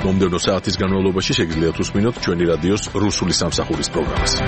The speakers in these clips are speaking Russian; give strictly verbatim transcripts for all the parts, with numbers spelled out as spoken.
მომდევნო საათის განმავლობაში შეგიძლიათ უსმინოთ ჩვენი რადიოს რუსული სამსახურის პროგრამას.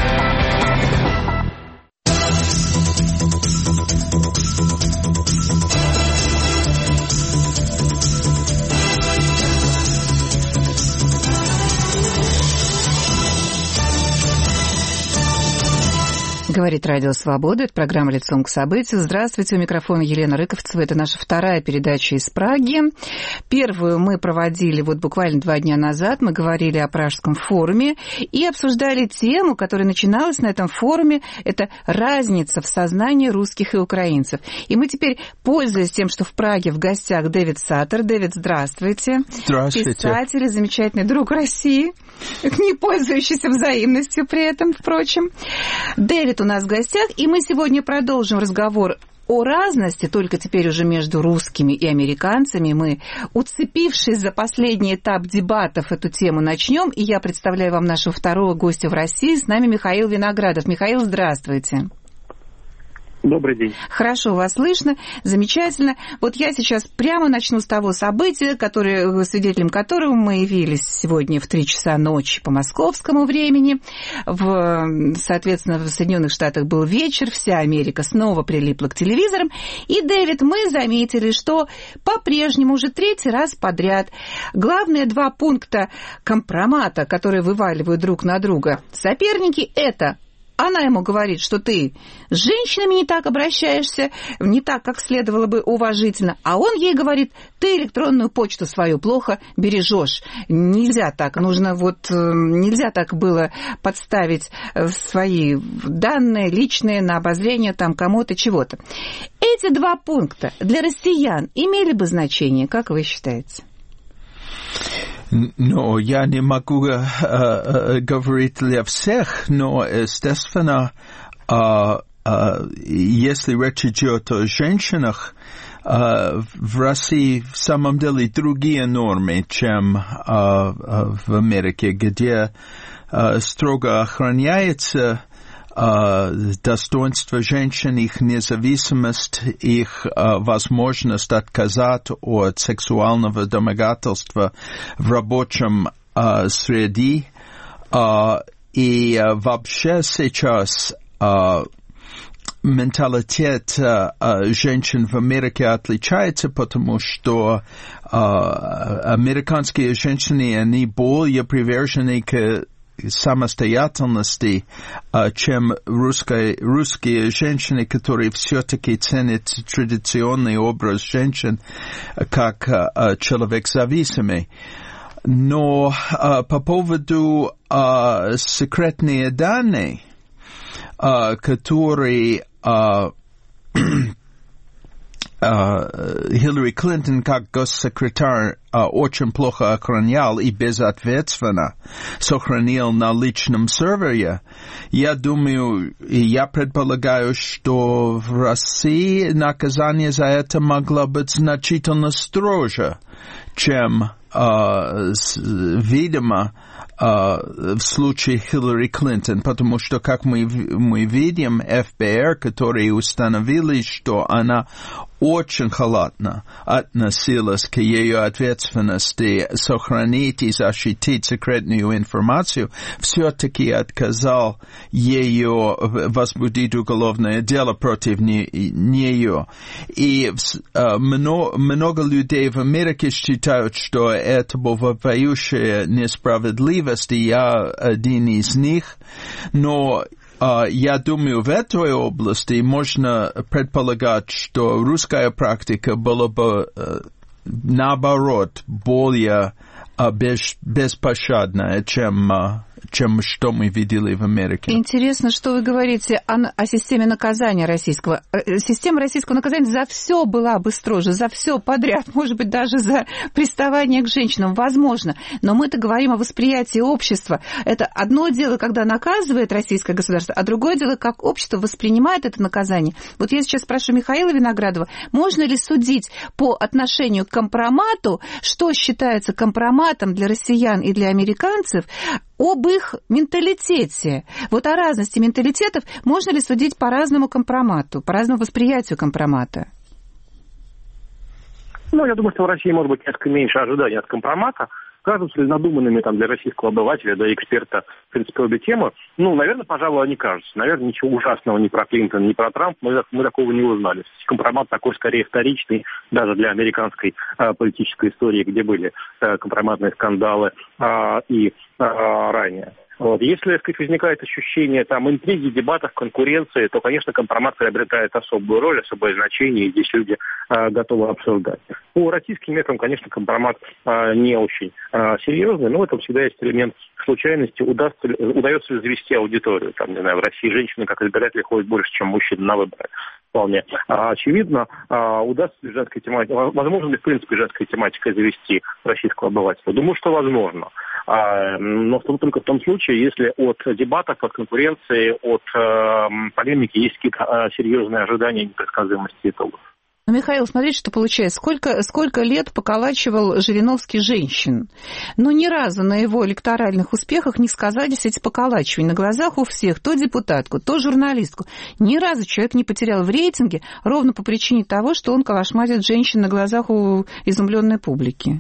Говорит Радио Свобода, это программа «Лицом к событию». Здравствуйте, у микрофона Елена Рыковцева. Это наша вторая передача из Праги. Первую мы проводили вот буквально два дня назад. Мы говорили о Пражском форуме и обсуждали тему, которая начиналась на этом форуме. Это разница в сознании русских и украинцев. И мы теперь, пользуясь тем, что в Праге в гостях Дэвид Саттер. Дэвид, здравствуйте. Здравствуйте. Писатель и замечательный друг России, не пользующийся взаимностью при этом, впрочем. Дэвид у нас в гостях, и мы сегодня продолжим разговор о разности, только теперь уже между русскими и американцами. Мы, уцепившись за последний этап дебатов, эту тему начнем, и я представляю вам нашего второго гостя в России. С нами Михаил Виноградов. Михаил, здравствуйте. Добрый день. Хорошо вас слышно, замечательно. Вот я сейчас прямо начну с того события, которое, свидетелем которого мы явились сегодня в три часа ночи по московскому времени. В, соответственно, в Соединенных Штатах был вечер, вся Америка снова прилипла к телевизорам. И, Дэвид, мы заметили, что по-прежнему уже третий раз подряд главные два пункта компромата, которые вываливают друг на друга соперники, это... Она ему говорит, что ты с женщинами не так обращаешься, не так, как следовало бы уважительно. А он ей говорит, ты электронную почту свою плохо бережешь. Нельзя так, нужно вот, нельзя так было подставить свои данные личные на обозрение там кому-то чего-то. Эти два пункта для россиян имели бы значение, как вы считаете? Но я не могу uh, uh, говорить для всех, но, естественно, uh, uh, если речь идет о женщинах, uh, в России в самом деле другие нормы, чем uh, uh, в Америке, где uh, строго охраняется Uh, достоинство женщин, их независимость, их uh, возможность отказать от сексуального домогательства в рабочем uh, среде. Uh, и uh, вообще сейчас uh, менталитет uh, uh, женщин в Америке отличается, потому что uh, американские женщины, они более привержены к самостоятельности, чем русские, русские женщины, которые все-таки ценят традиционный образ женщин как человек зависимый. Но по поводу секретных данных, которые Хиллари Клинтон как госсекретарь uh, очень плохо охранял и безответственно сохранил на личном сервере, я думаю, и я предполагаю, что в России наказание за это могло быть значительно строже, чем, uh, с, видимо, Uh, в случае Хиллари Клинтон, потому что, как мы, мы видим, эф би ар, которые установили, что она очень халатно относилась к ее ответственности сохранить и защитить секретную информацию, все-таки отказал ее возбудить уголовное дело против не, нее. И uh, много, много людей в Америке считают, что это вопиющая несправедливость, и я один из них, но Uh, я думаю, в этой области можно предполагать, что русская практика была бы, uh, наоборот, более uh, без, беспощадная, чем, uh, чем что мы видели в Америке. Интересно, что вы говорите о, о системе наказания российского. Система российского наказания за все была бы строже, за все подряд, может быть, даже за приставание к женщинам, возможно. Но мы-то говорим о восприятии общества. Это одно дело, когда наказывает российское государство, а другое дело, как общество воспринимает это наказание. Вот я сейчас спрашиваю Михаила Виноградова, можно ли судить по отношению к компромату, что считается компроматом для россиян и для американцев, об их менталитете. Вот о разности менталитетов можно ли судить по разному компромату, по разному восприятию компромата? Ну, я думаю, что в России может быть несколько меньше ожиданий от компромата, кажутся ли надуманными там, для российского обывателя, да, эксперта, в принципе, обе темы? Ну, наверное, пожалуй, они кажутся. Наверное, ничего ужасного ни про Клинтона, ни про Трампа мы, мы такого не узнали. Компромат такой, скорее, вторичный, даже для американской э, политической истории, где были э, компроматные скандалы э, и э, ранее. Вот. Если, так сказать, возникает ощущение там, интриги, дебатов, конкуренции, то, конечно, компромат приобретает особую роль, особое значение, и здесь люди э, готовы обсуждать. По российским методам, конечно, компромат э, не очень э, серьезный, но в этом всегда есть элемент случайности. Удастся ли, удается ли завести аудиторию? Там, не знаю, в России женщины как избиратели ходят больше, чем мужчины на выборы. Вполне а, очевидно, а, удастся ли женская тематика, возможно ли, в принципе, женская тематика завести российского обывателя? Думаю, что возможно. А, но только в том случае, если от дебатов, от конкуренции, от а, полемики есть какие-то а, серьезные ожидания непредсказуемости итогов. Ну, Михаил, смотрите, что получается. Сколько, сколько лет поколачивал Жириновский женщин. Но ни разу на его электоральных успехах не сказались эти поколачивания. На глазах у всех, то депутатку, то журналистку. Ни разу человек не потерял в рейтинге ровно по причине того, что он калашматит женщин на глазах у изумленной публики.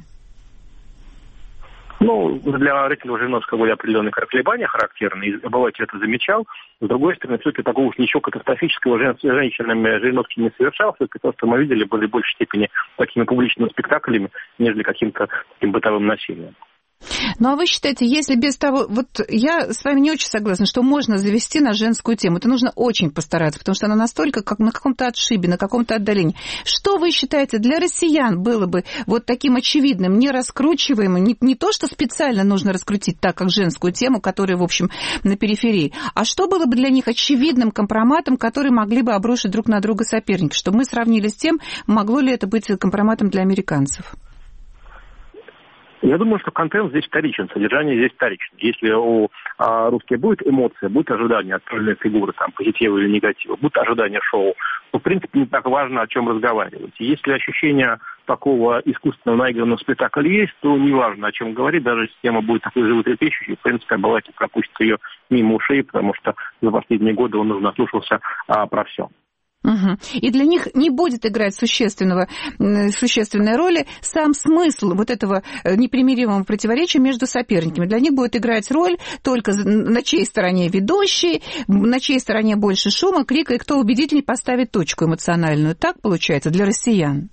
Ну, для рейтинга Жириновского были определенные колебания характерные, и обыватель это замечал. С другой стороны, все-таки такого уж ничего катастрофического с женщинами Жириновский не совершал. Все-таки то, что мы видели, были в большей степени такими публичными спектаклями, нежели каким-то таким бытовым насилием. Ну, а вы считаете, если без того... Вот я с вами не очень согласна, что можно завести на женскую тему. Это нужно очень постараться, потому что она настолько как на каком-то отшибе, на каком-то отдалении. Что вы считаете, для россиян было бы вот таким очевидным, не раскручиваемым, не, не то, что специально нужно раскрутить так, как женскую тему, которая, в общем, на периферии, а что было бы для них очевидным компроматом, который могли бы обрушить друг на друга соперники, чтобы мы сравнили с тем, могло ли это быть компроматом для американцев? Я думаю, что контент здесь вторичен, содержание здесь вторично. Если у а, русских будет эмоция, будет ожидание от той фигуры, там, позитива или негатива, будет ожидание шоу, то, в принципе, не так важно, о чем разговаривать. И если ощущение такого искусственного наигранного спектакля есть, то неважно, о чем говорить, даже если тема будет такой животрепещущей, в принципе, обыватель пропустит ее мимо ушей, потому что за последние годы он уже наслушался а, про все. Угу. И для них не будет играть существенного, существенной роли сам смысл вот этого непримиримого противоречия между соперниками. Для них будет играть роль только на чьей стороне ведущий, на чьей стороне больше шума, крика, и кто убедительнее поставит точку эмоциональную. Так получается для россиян?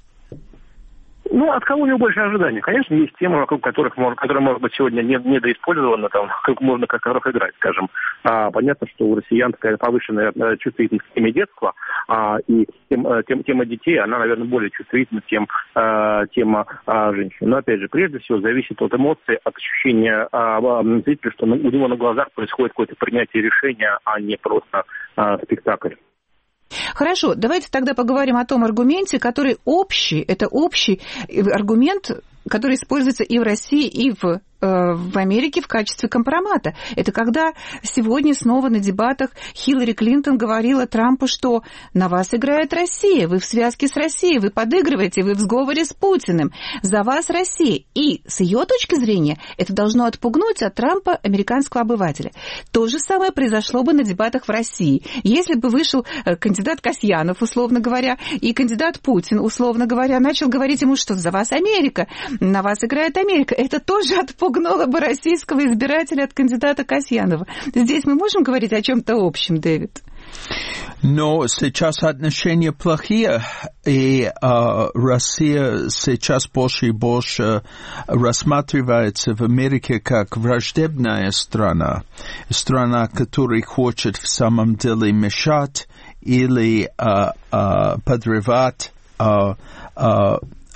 Ну, от кого у него больше ожиданий? Конечно, есть темы, вокруг которых, которые, может быть, сегодня не, недоиспользованы, там, как можно как которых играть, скажем. А, понятно, что у россиян такая повышенная чувствительность к теме детства, а, и тем, тем, тема детей, она, наверное, более чувствительна, чем а, тема а, женщин. Но, опять же, прежде всего, зависит от эмоций, от ощущения а, зрителя, что у него на глазах происходит какое-то принятие решения, а не просто а, спектакль. Хорошо, давайте тогда поговорим о том аргументе, который общий, это общий аргумент, который используется и в России, и в, э, в Америке в качестве компромата. Это когда сегодня снова на дебатах Хиллари Клинтон говорила Трампу, что на вас играет Россия, вы в связке с Россией, вы подыгрываете, вы в сговоре с Путиным, за вас Россия. И с ее точки зрения это должно отпугнуть от Трампа американского обывателя. То же самое произошло бы на дебатах в России. Если бы вышел кандидат Касьянов, условно говоря, и кандидат Путин, условно говоря, начал говорить ему, что за вас Америка, на вас играет Америка. Это тоже отпугнуло бы российского избирателя от кандидата Касьянова. Здесь мы можем говорить о чем-то общем, Дэвид? Но сейчас отношения плохие, и э, Россия сейчас больше и больше рассматривается в Америке как враждебная страна, страна, которая хочет в самом деле мешать или э, э, подрывать э, э,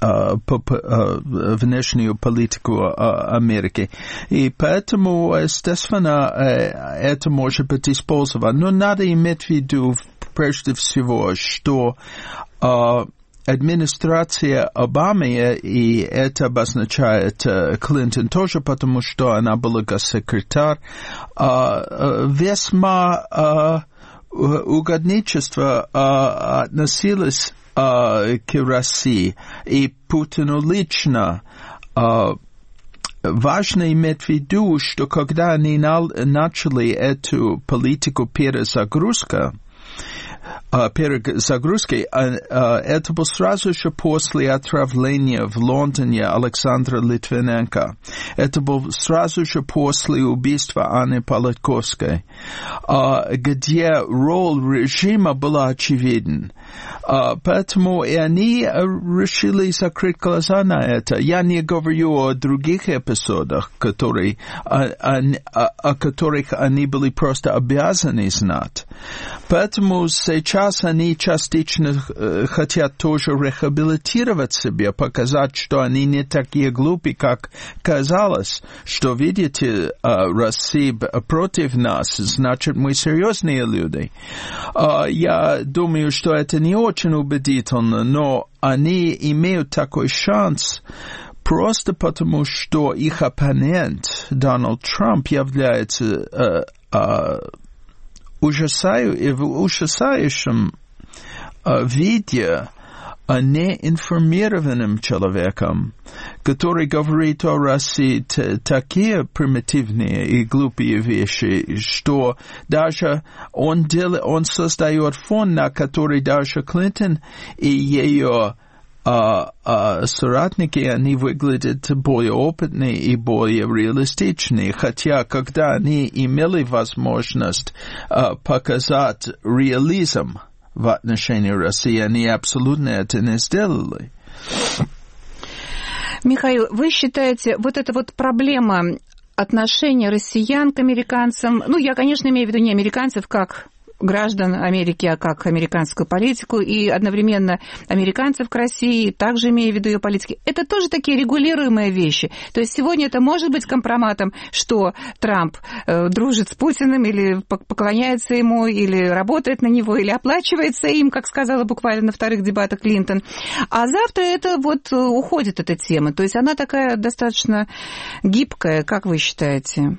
внешнюю политику Америки. И поэтому, естественно, это может быть использовано. Но надо иметь в виду, прежде всего, что администрация Обамы, и это обозначает Клинтон тоже, потому что она была госсекретарь, весьма угодничество относилось к России и Путину лично. Важно иметь в виду, что когда они начали эту политику перезагрузка, перезагрузки, это было сразу еще после отравления в Лондоне Александра Литвиненко. Это было сразу же после убийства Анны Политковской, где роль режима была очевидна. Поэтому и они решили закрыть глаза на это. Я не говорю о других эпизодах, которые, о, о, о которых они были просто обязаны знать. Поэтому сейчас они частично хотят тоже реабилитировать себя, показать, что они не такие глупые, как казалось, что, видите, Россия против нас, значит, мы серьезные люди. Я думаю, что это не очень убедительно, но они имеют такой шанс просто потому, что их оппонент Дональд Трамп является э, э, ужасаю, в ужасающем э, виде неинформированным человеком, который говорит о России т- такие примитивные и глупые вещи, что даже он, дел- он создает фон, на который даже Клинтон и ее а, а, соратники, они выглядят более опытные и более реалистичные, хотя когда они имели возможность а, показать реализм в отношении России, они абсолютно это не сделали. Михаил, вы считаете, вот эта вот проблема отношения россиян к американцам, ну, я, конечно, имею в виду не американцев как граждан Америки, а как американскую политику, и одновременно американцев к России, также имея в виду ее политики. Это тоже такие регулируемые вещи. То есть сегодня это может быть компроматом, что Трамп э, дружит с Путиным, или поклоняется ему, или работает на него, или оплачивается им, как сказала буквально на вторых дебатах Клинтон. А завтра это вот уходит эта тема. То есть она такая достаточно гибкая, как вы считаете?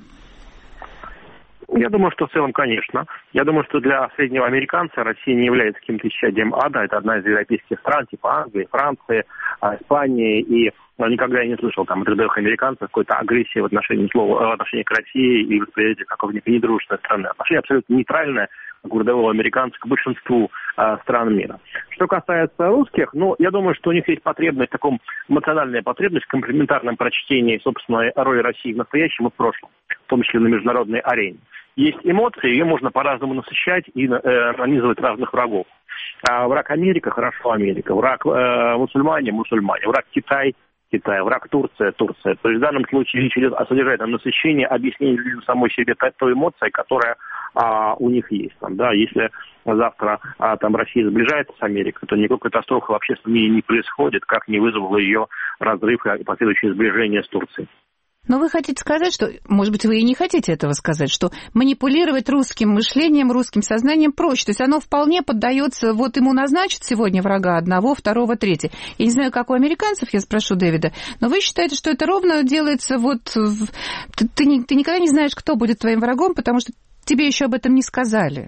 Я думаю, что в целом, конечно. Я думаю, что для среднего американца Россия не является каким-то исчадием ада. Это одна из европейских стран, типа Англии, Франции, Испании. И никогда я не слышал там от рядовых американцев какой-то агрессии в отношении слова, в отношении к России и восприятия как недружественной страны. Отношение абсолютно нейтральное у рядового американца к большинству э, стран мира. Что касается русских, ну, я думаю, что у них есть потребность, в таком эмоциональная потребность в комплементарном прочтении собственной роли России в настоящем и в прошлом, в том числе на международной арене. Есть эмоции, ее можно по-разному насыщать и э, нанизывать разных врагов. А враг Америка, хорошо Америка. Враг э, мусульмане, мусульмане. Враг Китай, Китай. Враг Турция, Турция. То есть в данном случае речь идет о содержательном насыщении, объяснении людям самой себе той эмоции, которая а, у них есть. Там, да, если завтра а, там Россия сближается с Америкой, то никакой катастрофы в общественном мире не происходит, как не вызвало ее разрыв и последующее сближение с Турцией. Но вы хотите сказать, что, может быть, вы и не хотите этого сказать, что манипулировать русским мышлением, русским сознанием проще. То есть оно вполне поддается, вот ему назначат сегодня врага одного, второго, третьего. Я не знаю, как у американцев, я спрошу Дэвида, но вы считаете, что это ровно делается вот... Ты, ты, ты никогда не знаешь, кто будет твоим врагом, потому что тебе еще об этом не сказали.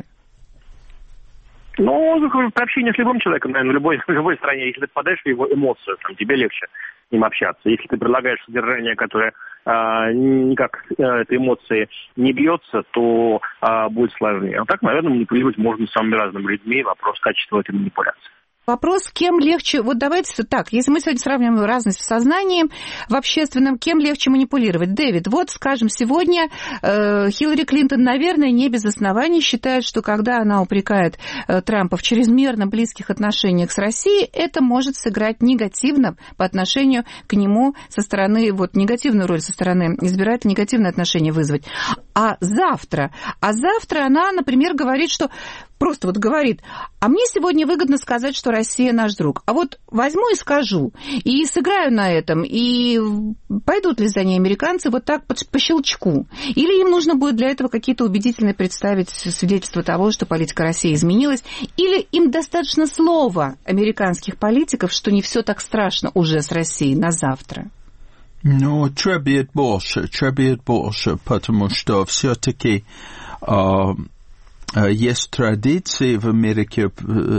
Ну, при общении с любым человеком, наверное, в любой, в любой стране, если ты попадаешь в его эмоцию, там, тебе легче с ним общаться. Если ты предлагаешь содержание, которое а, никак а, этой эмоции не бьется, то а, будет сложнее. А так, наверное, манипулировать можно с самыми разными людьми. Вопрос качества этой манипуляции. Вопрос, кем легче... Вот давайте так, если мы сегодня сравниваем разность в сознании, в общественном, кем легче манипулировать? Дэвид, вот, скажем, сегодня э, Хиллари Клинтон, наверное, не без оснований считает, что когда она упрекает э, Трампа в чрезмерно близких отношениях с Россией, это может сыграть негативно по отношению к нему со стороны, вот, негативную роль со стороны избирателя, негативное отношение вызвать. А завтра? А завтра она, например, говорит, что... Просто вот говорит, а мне сегодня выгодно сказать, что Россия наш друг. А вот возьму и скажу, и сыграю на этом, и пойдут ли за ней американцы вот так по, по щелчку? Или им нужно будет для этого какие-то убедительные представить свидетельства того, что политика России изменилась? Или им достаточно слова американских политиков, что не все так страшно уже с Россией на завтра? Ну, требует больше, требует больше, потому что все-таки... Э... Есть традиции в Америке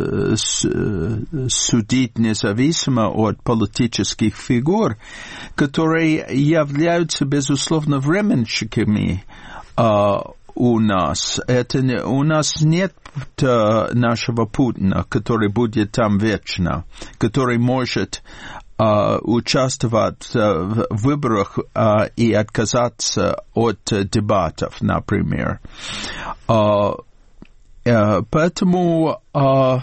судить независимо от политических фигур, которые являются, безусловно, временщиками у нас. Это не, у нас нет нашего Путина, который будет там вечно, который может Uh, участвовать uh, в выборах uh, и отказаться от uh, дебатов, например. Uh, uh, поэтому uh,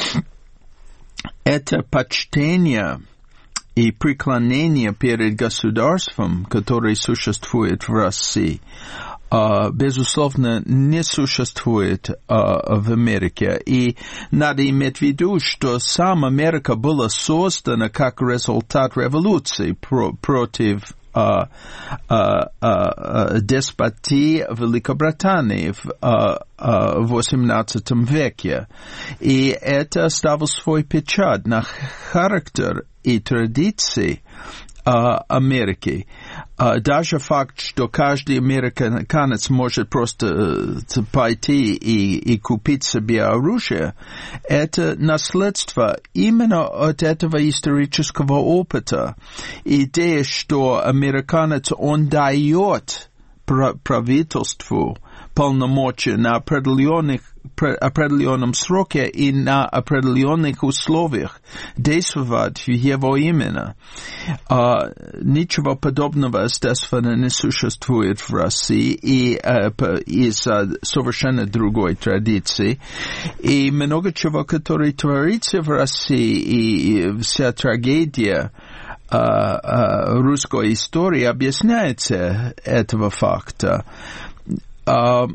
это почтение и преклонение перед государством, которое существует в России, Uh, безусловно, не существует uh, в Америке. И надо иметь в виду, что сама Америка была создана как результат революции про- против uh, uh, uh, деспотии Великобритании в uh, uh, восемнадцатом веке. И это оставил свой печать на характер и традиции Uh, Америки. Uh, даже факт, что каждый американец может просто uh, пойти и, и купить себе оружие, это наследство именно от этого исторического опыта. Идея, что американец, он дает правительству полномочия на определенных определенном сроке и на определенных условиях действовать в его именно. Uh, ничего подобного, естественно, не существует в России и uh, из-за совершенно другой традиции. И много чего, которое творится в России, и, и вся трагедия uh, uh, русской истории объясняется этого факта. Uh,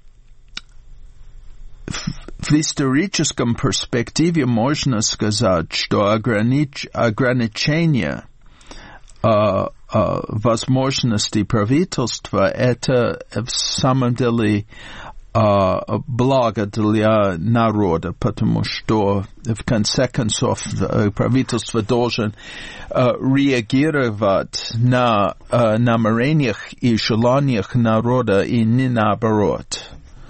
В историческом перспективе можно сказать, что огранич... ограничение uh, uh, возможностей правительства — это в самом деле uh, благо для народа, потому что в конце концов правительство должен uh, реагировать на uh, намерениях и желаниях народа и не наоборот.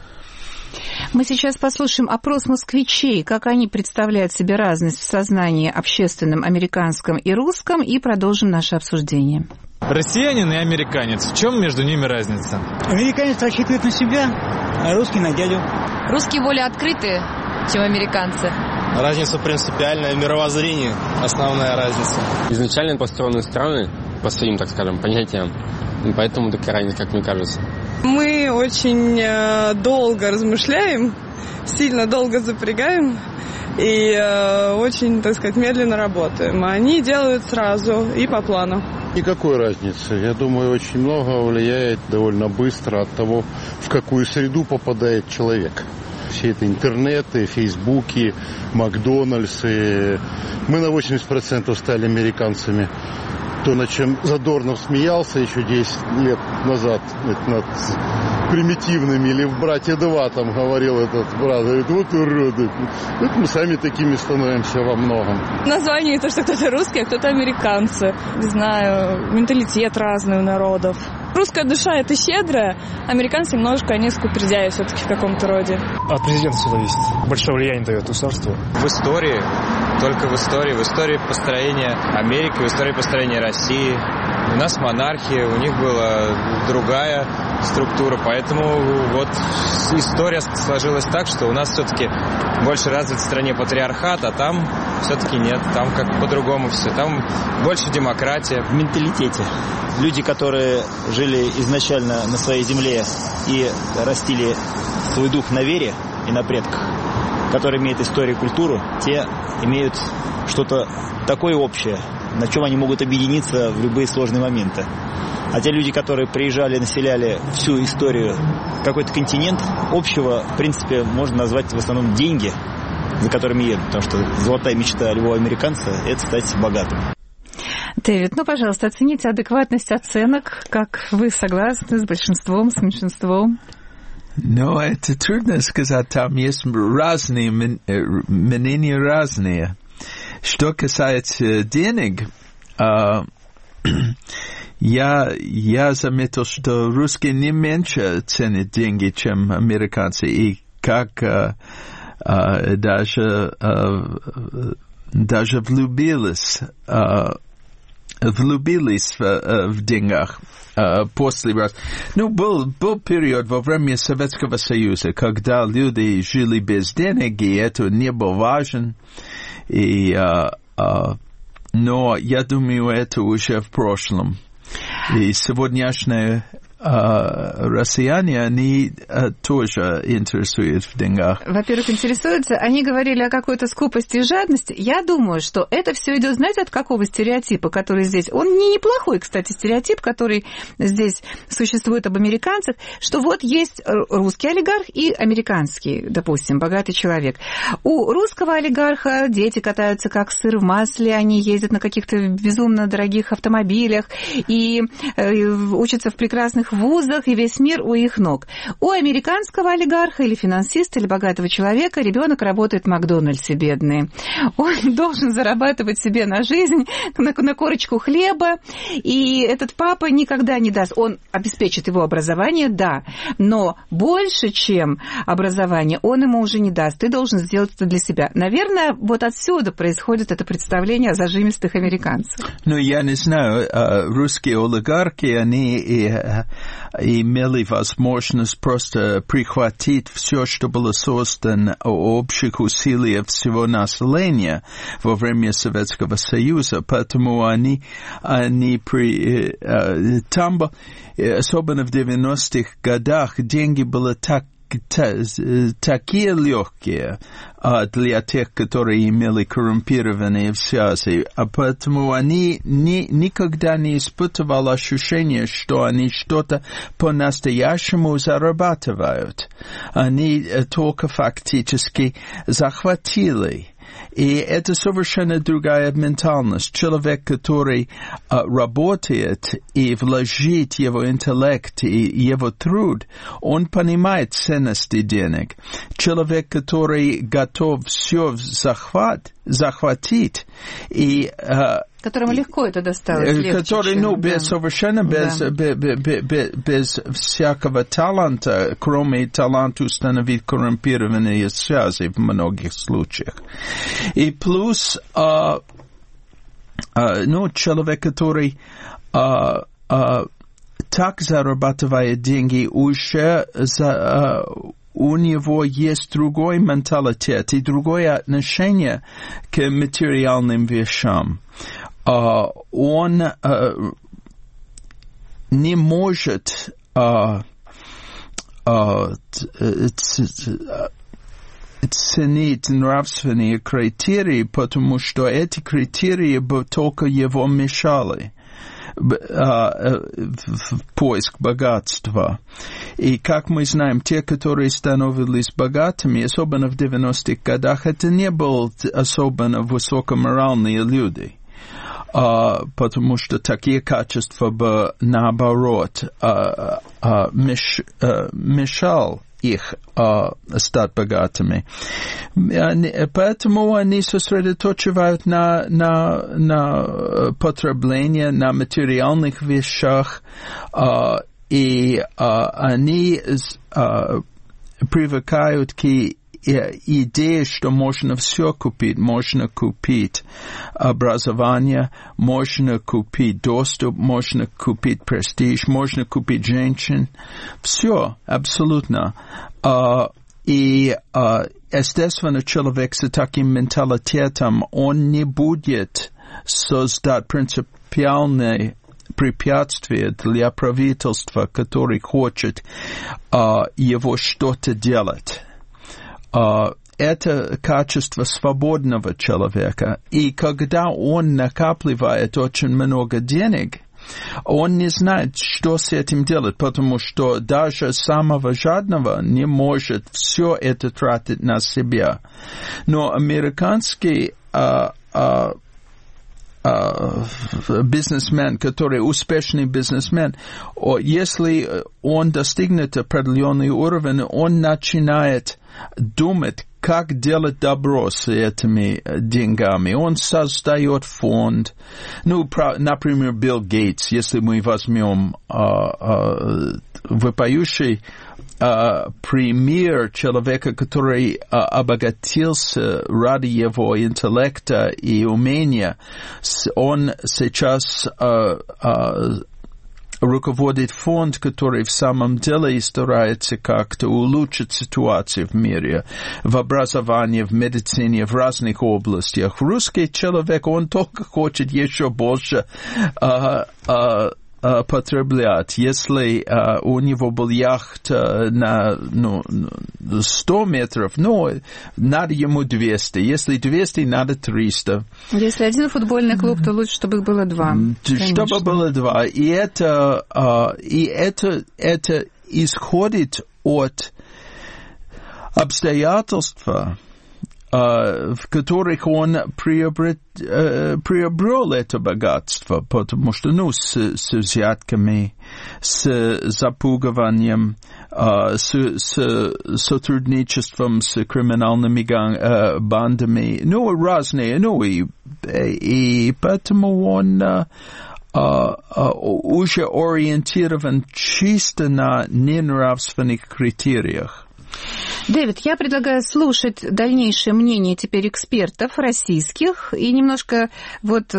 Мы сейчас послушаем опрос москвичей, как они представляют себе разность в сознании общественном, американском и русском, и продолжим наше обсуждение. Россиянин и американец. В чем между ними разница? Американец рассчитывает на себя, а русский на дядю. Русские более открытые, чем американцы. Разница принципиальная в мировоззрении. Основная разница. Изначально построены страны по своим, так скажем, понятиям. И поэтому такая разница, как мне кажется. Мы очень э, долго размышляем, сильно долго запрягаем и э, очень, так сказать, медленно работаем. Они делают сразу и по плану. Никакой разницы. Я думаю, очень много влияет довольно быстро от того, в какую среду попадает человек. Все это интернеты, фейсбуки, Макдональдсы. Мы на восемьдесят процентов стали американцами. То, над чем Задорнов смеялся еще десять лет назад, над примитивными, или в «Братья два» там говорил этот брат, говорит, вот уроды. Вот мы сами такими становимся во многом. Название то, что кто-то русский, а кто-то американцы. Не знаю, менталитет разный у народов. Русская душа — это щедрая, американцы немножко, они скупердяи все-таки в каком-то роде. От президента все зависит. Большое влияние дает государство. В истории, только в истории, в истории построения Америки, в истории построения России. У нас монархия, у них была другая структура, поэтому вот история сложилась так, что у нас все-таки больше развит в стране патриархат, а там все-таки нет, там как по-другому все, там больше демократия. В менталитете. Люди, которые жили изначально на своей земле и растили свой дух на вере и на предках, которые имеют историю и культуру, те имеют что-то такое общее, на чем они могут объединиться в любые сложные моменты. А те люди, которые приезжали, населяли всю историю, какой-то континент, общего, в принципе, можно назвать в основном деньги, за которыми едут. Потому что золотая мечта любого американца – это стать богатым. Дэвид, ну, пожалуйста, оцените адекватность оценок, как вы согласны с большинством, с меньшинством? Ну, это трудно сказать, там есть разные мнения, разные. Что касается денег, uh, я, я заметил, что русские не меньше ценят деньги, чем американцы, и как uh, uh, даже, uh, даже влюбились uh, влюбились в, в деньгах после раз. Ну, был, был период во время Советского Союза, когда люди жили без денег, и это не был важен. И, а, а, но я думаю, это уже в прошлом. И сегодняшние а, россияне, они а, тоже интересуют в деньгах. Во-первых, интересуются. Они говорили о какой-то скупости и жадности. Я думаю, что это все идет, знаете, от какого стереотипа, который здесь... Он не неплохой, кстати, стереотип, который здесь существует об американцах, что вот есть русский олигарх и американский, допустим, богатый человек. У русского олигарха дети катаются как сыр в масле, они ездят на каких-то безумно дорогих автомобилях и э, учатся в прекрасных вузах, и весь мир у их ног. У американского олигарха или финансиста, или богатого человека ребенок работает в Макдональдсе, бедный. Он должен зарабатывать себе на жизнь, на, на корочку хлеба, и этот папа никогда не даст. Он обеспечит его образование, да, но больше, чем образование, он ему уже не даст. Ты должен сделать это для себя. Наверное, вот отсюда происходит это представление о зажимистых американцах. Ну, я не знаю, русские олигархи, они имели возможность просто прихватить все, что было создано общих усилий всего населения во время Советского Союза, поэтому они, они при, там, особенно в девяностых годах, деньги были так такие легкие для тех, которые имели коррумпированные связи, а поэтому они ни, никогда не испытывали ощущение, что они что-то по-настоящему зарабатывают. Они только фактически захватили. И это совершенно другая ментальность. Человек, который uh, работает и вложит его интеллект и его труд, он понимает ценности денег. Человек, который готов все захват, захватить и... Uh, которому легко это досталось. Легче, который, чем, ну, да. без, совершенно без, да. без, без, без, без всякого таланта, кроме таланта установить коррумпированные связи в многих случаях. И плюс, а, а, ну, человек, который а, а, так зарабатывает деньги, уже за... А, у него есть другой менталитет и другое отношение к материальным вещам. Uh, он uh, не может uh, uh, ценить нравственные критерии, потому что эти критерии бы только его мешали в поиск богатства. И, как мы знаем, те, которые становились богатыми, особенно в девяностых годах, это не были особенно высокоморальные люди. Uh, потому что такие качества бы, наоборот, uh, uh, меш, uh, мешал их uh, стать богатыми. Uh, поэтому они сосредоточивают на, на, на потреблении, на материальных вещах, uh, и uh, они uh, привыкают к идея, что можно все купить. Можно купить образование, можно купить доступ, можно купить престиж, можно купить женщин. Все, абсолютно. Uh, и, uh, естественно, человек с таким менталитетом, он не будет создать принципиальные препятствия для правительства, который хочет uh, его что-то делать. Uh, это качество свободного человека. И когда он накапливает очень много денег, он не знает, что с этим делать, потому что даже самого жадного не может все это тратить на себя. Но американский uh, uh, uh, бизнесмен, который успешный бизнесмен, если он достигнет определенный уровень, он начинает думать, как делать добро с этими деньгами. Он создает фонд. Ну, про, например, Билл Гейтс, если мы возьмем uh, uh, вопиющий uh, пример человека, который uh, обогатился ради его интеллекта и умения. Он сейчас uh, uh, руководит фонд, который в самом деле старается как-то улучшить ситуацию в мире, в образовании, в медицине, в разных областях. Русский человек, он только хочет еще больше uh, uh, потреблять. Если uh, у него был яхта на ну, сто метров, ну, надо ему двести. Если двести, надо триста. Если один футбольный клуб, то лучше, чтобы их было два. Конечно. Чтобы было два. И это, uh, и это, это исходит от обстоятельства, Uh, в которых он приобрет, uh, приобрел это богатство, потому что, ну, с, с взятками, с запугиванием, uh, с, с сотрудничеством с криминальными ган, uh, бандами, ну, разные, ну, и, и поэтому он uh, uh, uh, уже ориентирован чисто на ненравственных критериях. Дэвид, я предлагаю слушать дальнейшее мнение теперь экспертов российских и немножко вот...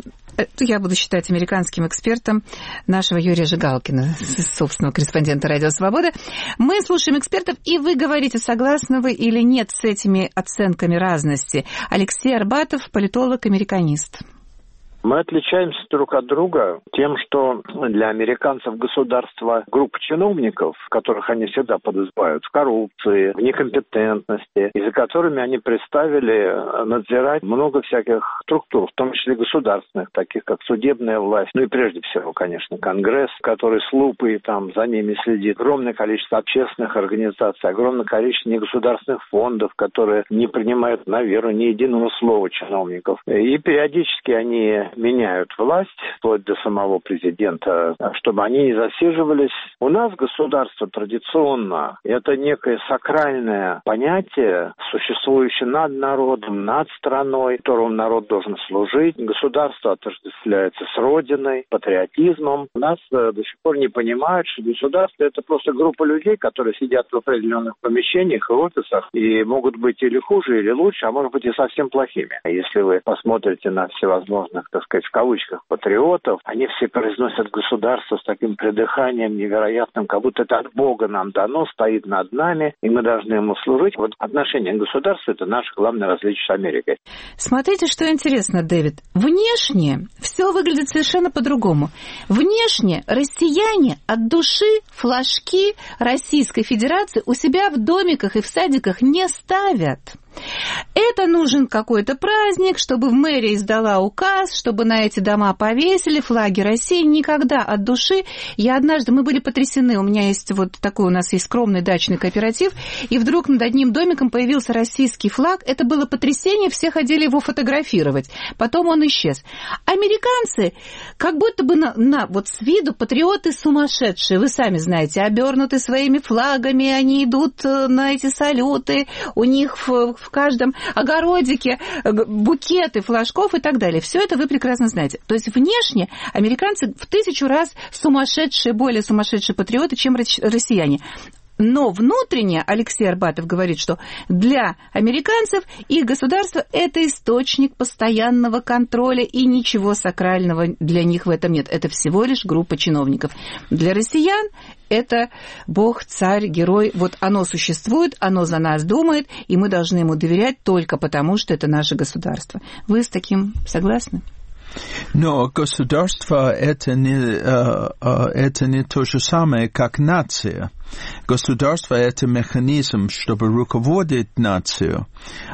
Я буду считать американским экспертом нашего Юрия Жигалкина, собственного корреспондента «Радио Свобода». Мы слушаем экспертов, и вы говорите, согласны вы или нет с этими оценками разности. Алексей Арбатов, политолог-американист. Мы отличаемся друг от друга тем, что для американцев государство группа чиновников, которых они всегда подозревают в коррупции, в некомпетентности, и за которыми они представили надзирать много всяких структур, в том числе государственных, таких как судебная власть, ну и прежде всего, конечно, Конгресс, который с лупой там за ними следит, огромное количество общественных организаций, огромное количество негосударственных фондов, которые не принимают на веру ни единого слова чиновников. И периодически они меняют власть, вплоть до самого президента, чтобы они не засиживались. У нас государство традиционно это некое сакральное понятие, существующее над народом, над страной, которому народ должен служить. Государство отождествляется с родиной, патриотизмом. У нас до сих пор не понимают, что государство это просто группа людей, которые сидят в определенных помещениях и офисах, и могут быть или хуже, или лучше, а может быть и совсем плохими. Если вы посмотрите на всевозможных, так сказать, в кавычках, патриотов, они все произносят государство с таким придыханием невероятным, как будто это от Бога нам дано, стоит над нами, и мы должны ему служить. Вот отношение к государству – это наше главное различие с Америкой. Смотрите, что интересно, Дэвид. Внешне все выглядит совершенно по-другому. Внешне россияне от души флажки Российской Федерации у себя в домиках и в садиках не ставят. Это нужен какой-то праздник, чтобы в мэрии издала указ, чтобы на эти дома повесили флаги России. Никогда от души. Я однажды, мы были потрясены, у меня есть вот такой, у нас есть скромный дачный кооператив, и вдруг над одним домиком появился российский флаг. Это было потрясение, все ходили его фотографировать. Потом он исчез. Американцы, как будто бы на, на вот с виду патриоты сумасшедшие, вы сами знаете, обернуты своими флагами, они идут на эти салюты, у них в в каждом огородике букеты флажков и так далее. Все это вы прекрасно знаете. То есть внешне американцы в тысячу раз сумасшедшие, более сумасшедшие патриоты, чем россияне. Но внутренне Алексей Арбатов говорит, что для американцев их государство – это источник постоянного контроля, и ничего сакрального для них в этом нет. Это всего лишь группа чиновников. Для россиян это Бог, царь, герой. Вот оно существует, оно за нас думает, и мы должны ему доверять только потому, что это наше государство. Вы с таким согласны? Но государство это не, это не то же самое, как нация. Государство это механизм, чтобы руководить нацию.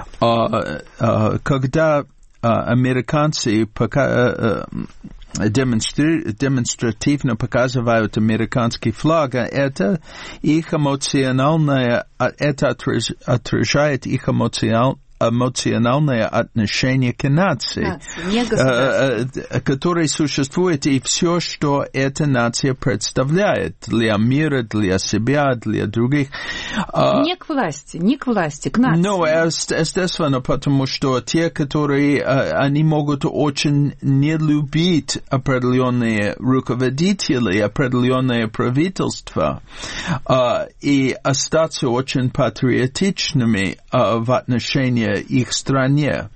Когда американцы пока демонстри... демонстративно показывают американский флаг, это их эмоциональное, это отражает их эмоциональное эмоциональное отношение к нации, нации которое существует, и все, что эта нация представляет для мира, для себя, для других. Не к власти, не к власти, к нации. Ну, естественно, потому что те, которые, они могут очень не любить определенные руководители, определенное правительство, и остаться очень патриотичными в отношении их стране.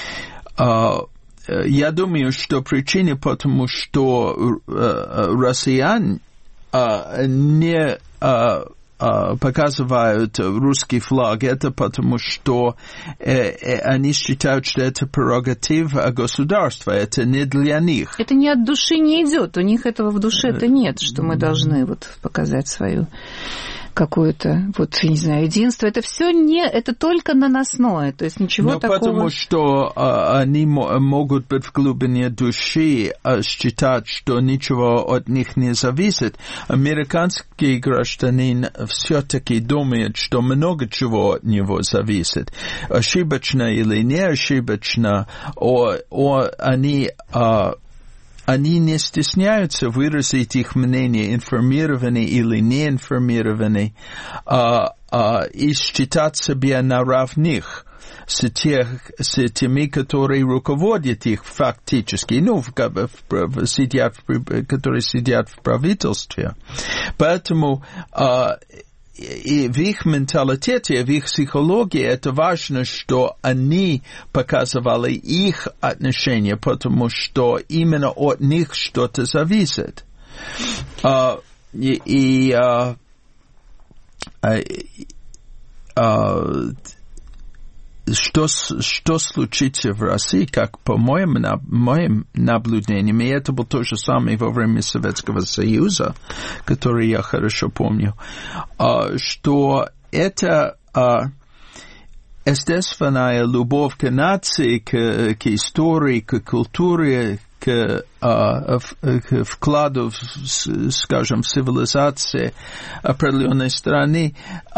Я думаю, что причина, потому что россияне не показывают русский флаг, это потому что э, они считают, что это прерогатива государства, это не для них. Это не от души не идет, у них этого в душе-то нет, что мы должны вот показать свою какое-то, вот, я не знаю, единство. Это все не, это только наносное, то есть ничего Но такого... потому что а, они могут быть в глубине души а, считать, что ничего от них не зависит. Американский гражданин все-таки думает, что много чего от него зависит. Ошибочно или не ошибочно, о, о, они... А, Они не стесняются выразить их мнение, информированы или не информированы, а, а, и считать себя на равных с, тех, с теми, которые руководят их фактически, ну, в, в, сидят, которые сидят в правительстве. Поэтому а, и в их менталитете, в их психологии это важно, что они показывали их отношения, потому что именно от них что-то зависит. Uh, и и uh, uh, uh, Что, что случится в России, как по моим, моим наблюдениям, и это было то же самое во время Советского Союза, который я хорошо помню, что это естественная любовь к нации, к, к истории, к культуре, к, к вкладу, скажем, в цивилизацию определенной страны,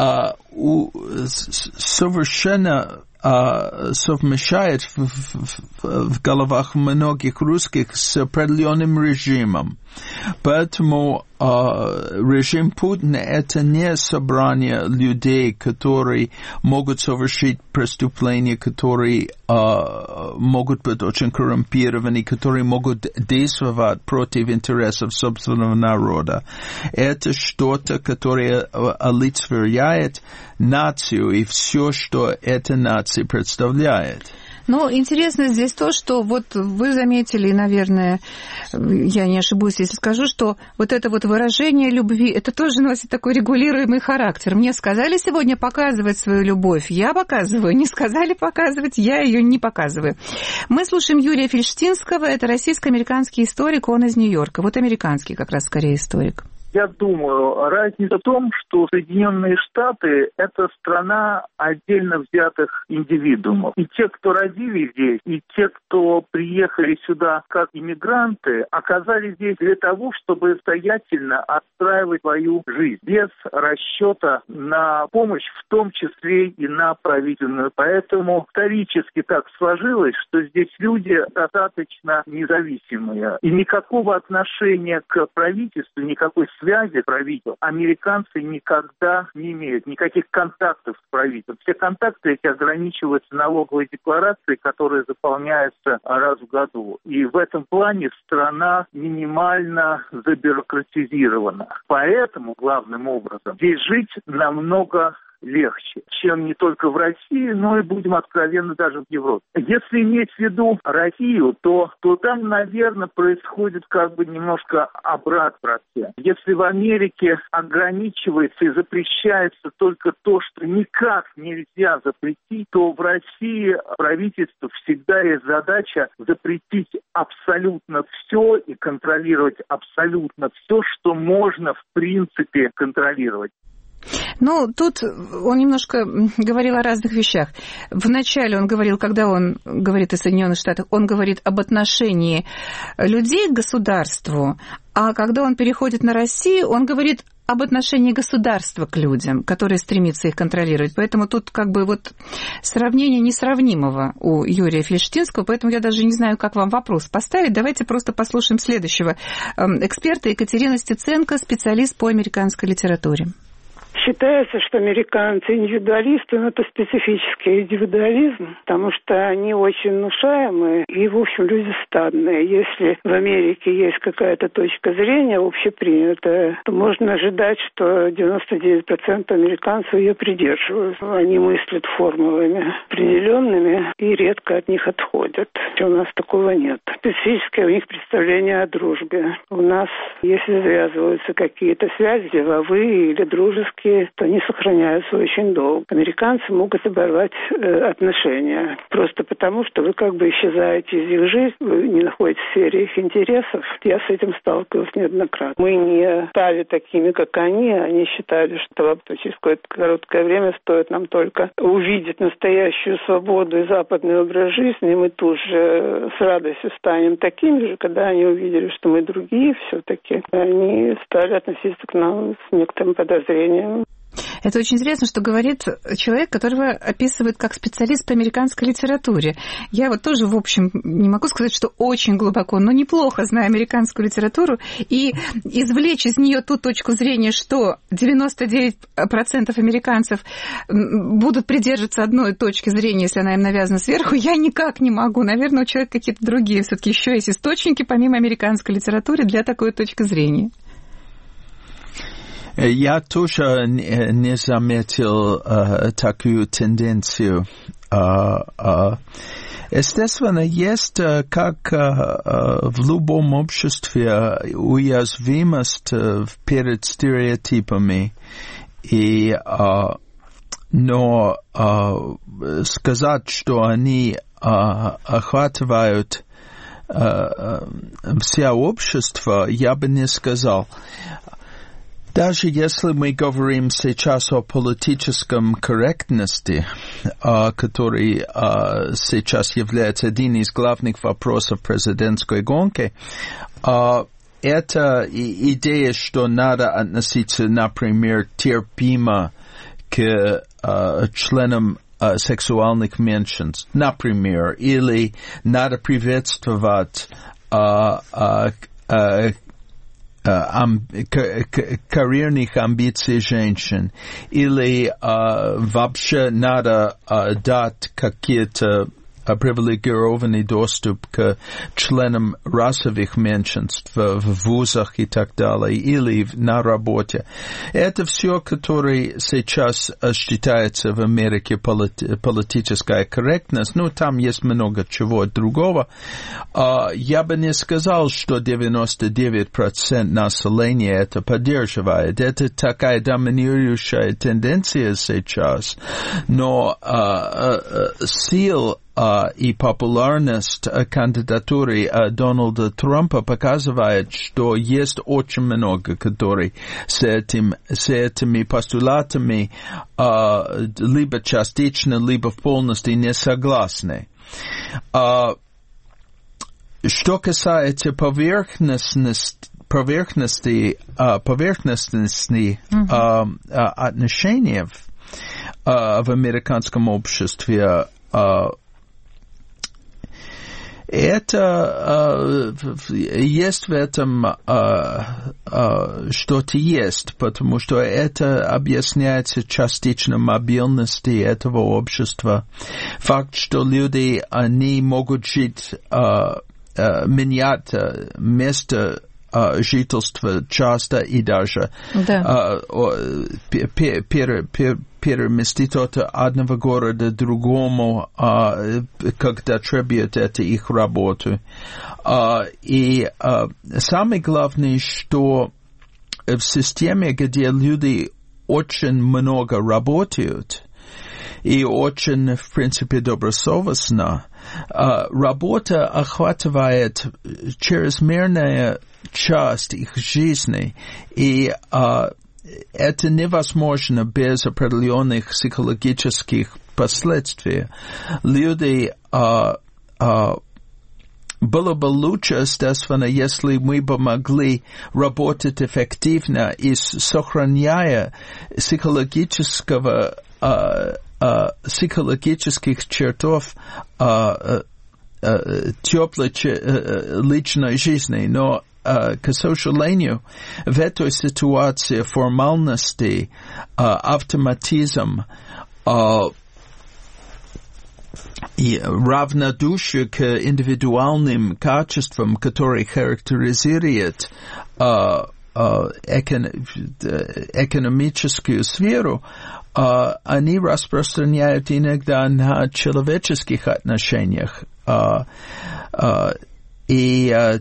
совершенно совмещает в, в, в головах многих русских с определенным режимом. Поэтому э, режим Путина — это не собрание людей, которые могут совершить преступления, которые э, могут быть очень коррумпированы, которые могут действовать против интересов собственного народа. Это что-то, которое олицетворяет нацию и все, что эта нация представляет. Но интересно здесь то, что вот вы заметили, наверное, я не ошибусь, если скажу, что вот это вот выражение любви, это тоже носит такой регулируемый характер. Мне сказали сегодня показывать свою любовь, я показываю. Не сказали показывать, я ее не показываю. Мы слушаем Юрия Фельштинского, это российско-американский историк, он из Нью-Йорка. Вот американский как раз скорее историк. Я думаю, разница в том, что Соединенные Штаты – это страна отдельно взятых индивидуумов. И те, кто родились здесь, и те, кто приехали сюда как иммигранты, оказались здесь для того, чтобы самостоятельно отстраивать свою жизнь, без расчета на помощь, в том числе и на правительственную. Поэтому исторически так сложилось, что здесь люди достаточно независимые. И никакого отношения к правительству, никакой связи правительства американцы никогда не имеют, никаких контактов с правительством. Все контакты эти ограничиваются налоговой декларацией, которая заполняется раз в году. И в этом плане страна минимально забюрократизирована. Поэтому, главным образом, здесь жить намного легче, чем не только в России, но и, будем откровенны, даже в Европе. Если иметь в виду Россию, то, то там, наверное, происходит как бы немножко обратный процесс. Если в Америке ограничивается и запрещается только то, что никак нельзя запретить, то в России правительству всегда есть задача запретить абсолютно все и контролировать абсолютно все, что можно, в принципе, контролировать. Ну, тут он немножко говорил о разных вещах. Вначале он говорил, когда он говорит о Соединенных Штатах, он говорит об отношении людей к государству, а когда он переходит на Россию, он говорит об отношении государства к людям, которые стремятся их контролировать. Поэтому тут как бы вот сравнение несравнимого у Юрия Фельштинского, поэтому я даже не знаю, как вам вопрос поставить. Давайте просто послушаем следующего эксперта Екатерина Стеценко, специалист по американской литературе. Считается, что американцы индивидуалисты, но это специфический индивидуализм, потому что они очень внушаемые и, в общем, люди стадные. Если в Америке есть какая-то точка зрения общепринятая, то можно ожидать, что девяносто девять процентов американцев ее придерживаются. Они мыслят формулами определенными и редко от них отходят. У нас такого нет. Специфическое у них представление о дружбе. У нас, если завязываются какие-то связи деловые или дружеские, то они сохраняются очень долго. Американцы могут оборвать э, отношения просто потому, что вы как бы исчезаете из их жизни, вы не находитесь в сфере их интересов. Я с этим сталкивалась неоднократно. Мы не стали такими, как они. Они считали, что через какое-то короткое время стоит нам только увидеть настоящую свободу и западный образ жизни, и мы тут же с радостью станем такими же. Когда они увидели, что мы другие все-таки, они стали относиться к нам с некоторым подозрением. Это очень интересно, что говорит человек, которого описывают как специалист по американской литературе. Я вот тоже, в общем, не могу сказать, что очень глубоко, но неплохо знаю американскую литературу, и извлечь из нее ту точку зрения, что девяносто девять процентов американцев будут придерживаться одной точки зрения, если она им навязана сверху, я никак не могу. Наверное, у человека какие-то другие все-таки еще есть источники, помимо американской литературы, для такой точки зрения. Я тоже не заметил uh, такую тенденцию. Uh, uh, естественно, есть, uh, как uh, uh, в любом обществе, уязвимость uh, перед стереотипами. И, uh, но uh, сказать, что они uh, охватывают uh, все общество, я бы не сказал. Даже если мы говорим сейчас о политическом корректности, который сейчас является одним из главных вопросов президентской гонки, это идея, что надо относиться, например, терпимо к членам сексуальных меньшинств, например, или надо приветствовать Uh, карьерных амбиций женщин, или uh, вообще надо uh, дать какие-то uh, привилегированный доступ к членам расовых меньшинств в, в вузах и так далее, или на работе. Это все, которое сейчас считается в Америке полит, политическая корректность, ну, там есть много чего другого. Uh, я бы не сказал, что девяносто девять процентов населения это поддерживает. Это такая доминирующая тенденция сейчас. Но uh, uh, сил Uh, и популярность uh, кандидатуры uh, Дональда Трампа показывает, что есть очень много, которые с, этим, с этими постулатами uh, либо частично, либо полностью не согласны. Uh, что касается поверхностности, поверхности, uh, поверхностности mm-hmm. uh, uh, отношений uh, в американском обществе, uh, это uh, есть в этом uh, uh, что-то есть, потому что это объясняется частично мобильностью этого общества. Факт, что люди, они могут жить, uh, uh, менять место uh, жительства часто и даже да. uh, пер, пер, пер, переместить от одного города к другому, uh, когда требует это их работу. Uh, и uh, самое главное, что в системе, где люди очень много работают и очень, в принципе, добросовестно, uh, работа охватывает чрезмерная часть их жизни, и uh, это невозможно без определенных психологических последствий. Люди uh, uh, было бы лучше, естественно, если мы бы могли работать эффективно и сохраняя психологического, э, э, психологических чертов э, э, теплой э, личной жизни. Но, э, к сожалению, в этой ситуации формальности, э, автоматизм, э, и равнодушие к индивидуальным качествам, которые характеризуют э, э, экон, экономическую сферу, э, они распространяют иногда на человеческих отношениях. Э, э, и э,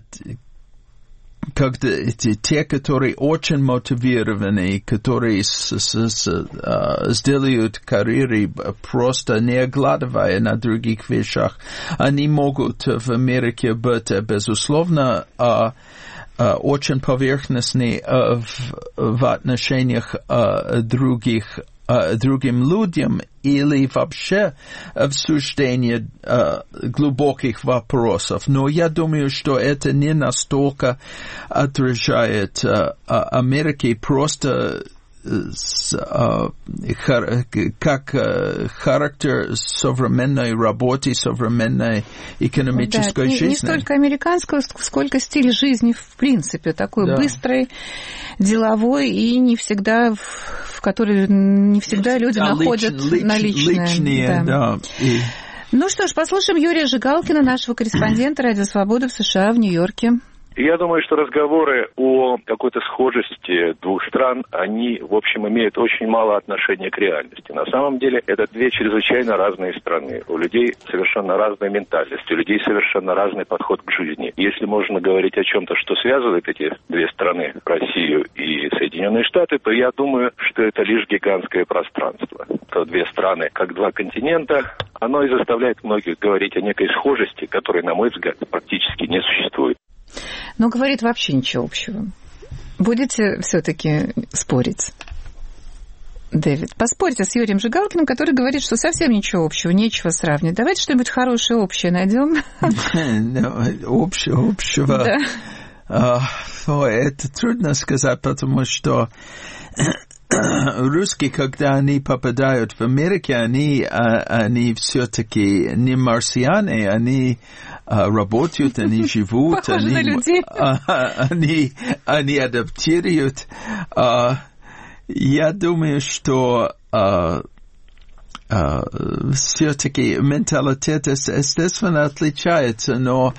когда те, которые очень мотивированы, которые с, с, с, uh, сделают карьеры, просто не оглядывая на других вещах, они могут в Америке быть, безусловно, uh, uh, очень поверхностны uh, в, в отношениях uh, других Uh, другим людям или вообще обсуждение uh, глубоких вопросов. Но я думаю, что это не настолько отражает uh, uh, Америки просто с, uh, хар, как uh, характер современной работы, современной экономической да, жизни. Не, не столько американского, сколько стиль жизни в принципе, такой да. быстрый, деловой и не всегда, в, в который не всегда люди да, находят лич, наличные. Личные, да. Да, и... Ну что ж, послушаем Юрия Жигалкина, нашего корреспондента «Радио Свобода» в США, в Нью-Йорке. Я думаю, что разговоры о какой-то схожести двух стран, они, в общем, имеют очень мало отношения к реальности. На самом деле, это две чрезвычайно разные страны. У людей совершенно разная ментальность, у людей совершенно разный подход к жизни. Если можно говорить о чем-то, что связывает эти две страны, Россию и Соединенные Штаты, то я думаю, что это лишь гигантское пространство. То две страны, как два континента, оно и заставляет многих говорить о некой схожести, которой, на мой взгляд, практически не существует. Но говорит вообще ничего общего. Будете все-таки спорить, Дэвид? Поспорьте с Юрием Жигалкиным, который говорит, что совсем ничего общего, нечего сравнивать. Давайте что-нибудь хорошее общее найдем. Общего, общего. Это трудно сказать, потому что русские, когда они попадают в Америку, они, они все-таки не марсиане, они работают, они живут, они, они, они адаптируют. Я думаю, что все-таки менталитет естественно отличается, но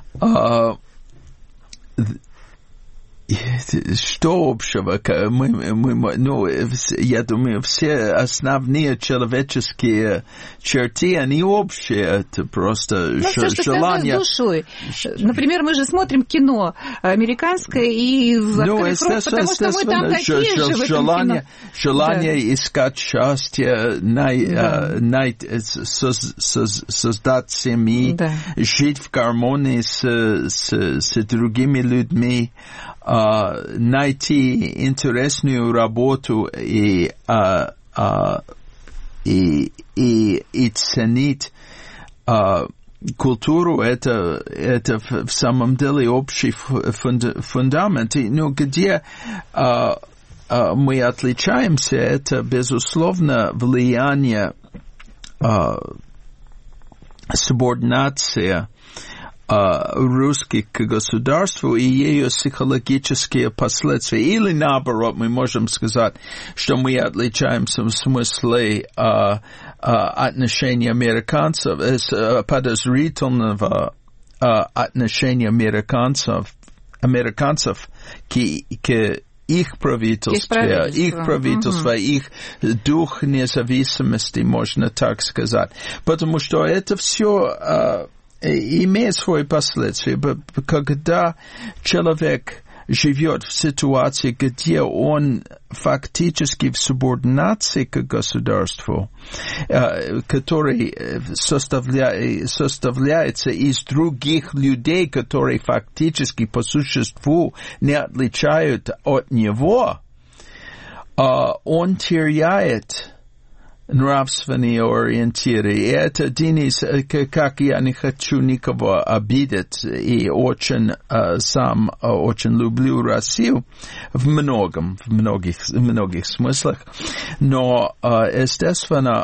что общего? Мы, мы, ну, я думаю, все основные человеческие черты, они общие. Это просто ну, ж, все, желание... что связано с душой. Например, мы же смотрим кино американское и ну, «Открытый фронт», потому что мы там такие ж, же в этом желание, кино. Желание да. искать счастье, най, да. uh, най, соз, соз, создать семьи, да. жить в гармонии с, с, с другими людьми, Uh, найти интересную работу и, uh, uh, и, и, и ценить uh, культуру, это, это в, в самом деле общий фунд, фундамент. И, ну, где uh, uh, мы отличаемся, это, безусловно, влияние uh, субординации русских к государству и ее психологические последствия. Или наоборот, мы можем сказать, что мы отличаемся в смысле uh, uh, отношения американцев, uh, подозрительного uh, отношения американцев, американцев к, к их правительстве, их правительство, uh-huh. их дух независимости, можно так сказать. Потому что это все uh, имеет свои последствия. Когда человек живет в ситуации, где он фактически в субординации к государству, который составля... составляется из других людей, которые фактически по существу не отличают от него, он теряет нравственные ориентиры. И это один из, как я не хочу никого обидеть, и очень сам очень люблю Россию в многом, в многих, в многих смыслах, но, естественно,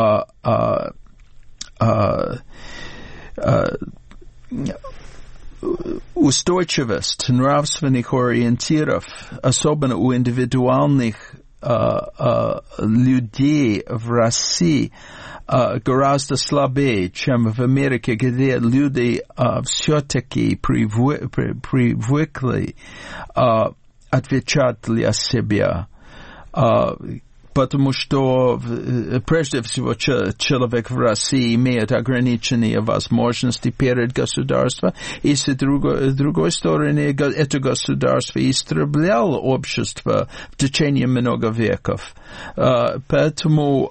устойчивость нравственных ориентиров, особенно у индивидуальных uh, uh, людей в России, uh, гораздо слабее, чем в Америке, где люди uh, все-таки привы- при- привыкли uh, отвечать для себя. Uh, Потому что, прежде всего, человек в России имеет ограниченные возможности перед государством, и с другой, с другой стороны, это государство истребляло общество в течение много веков. Поэтому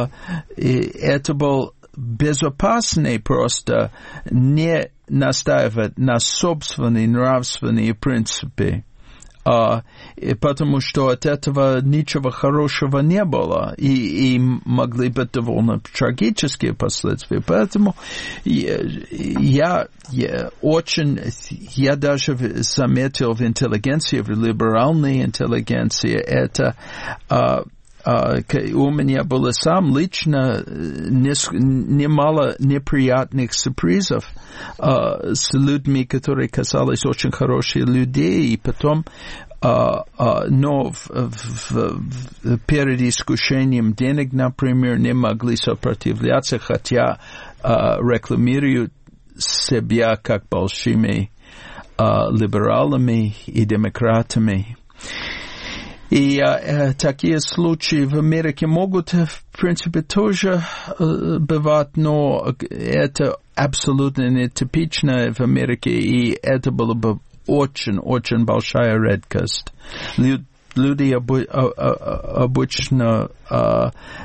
это был безопаснее просто не настаивать на собственные нравственные принципы. Uh, потому что от этого ничего хорошего не было, и, и могли быть довольно трагические последствия. Поэтому я, я, я очень, я даже заметил в интеллигенции, в либеральной интеллигенции, это uh, Uh, у меня было сам лично немало неприятных сюрпризов uh, с людьми, которые казались очень хорошие люди, и потом, uh, uh, но в, в, в, перед искушением денег, например, не могли сопротивляться, хотя uh, рекламируют себя как большими uh, либералами и демократами. И э, такие случаи в Америке могут, в принципе, тоже э, бывать, но это абсолютно нетипично в Америке, и это было бы очень-очень большая редкость. Люди обы- обычно э,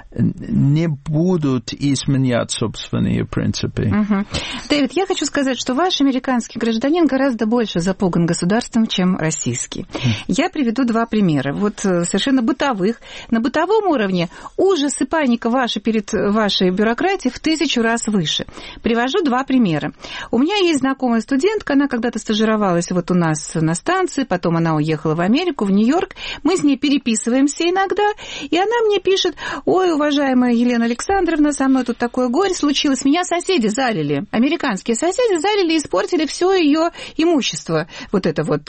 не будут изменять собственные принципы. Угу. Дэвид, я хочу сказать, что ваш американский гражданин гораздо больше запуган государством, чем российский. Я приведу два примера, вот совершенно бытовых. На бытовом уровне ужас и паника ваши перед вашей бюрократией в тысячу раз выше. Привожу два примера. У меня есть знакомая студентка, она когда-то стажировалась вот у нас на станции, потом она уехала в Америку, в Нью-Йорк. Мы с ней переписываемся иногда, и она мне пишет: ой, уважаемая Елена Александровна, со мной тут такое горе случилось, меня соседи залили, американские соседи залили и испортили все ее имущество, вот это вот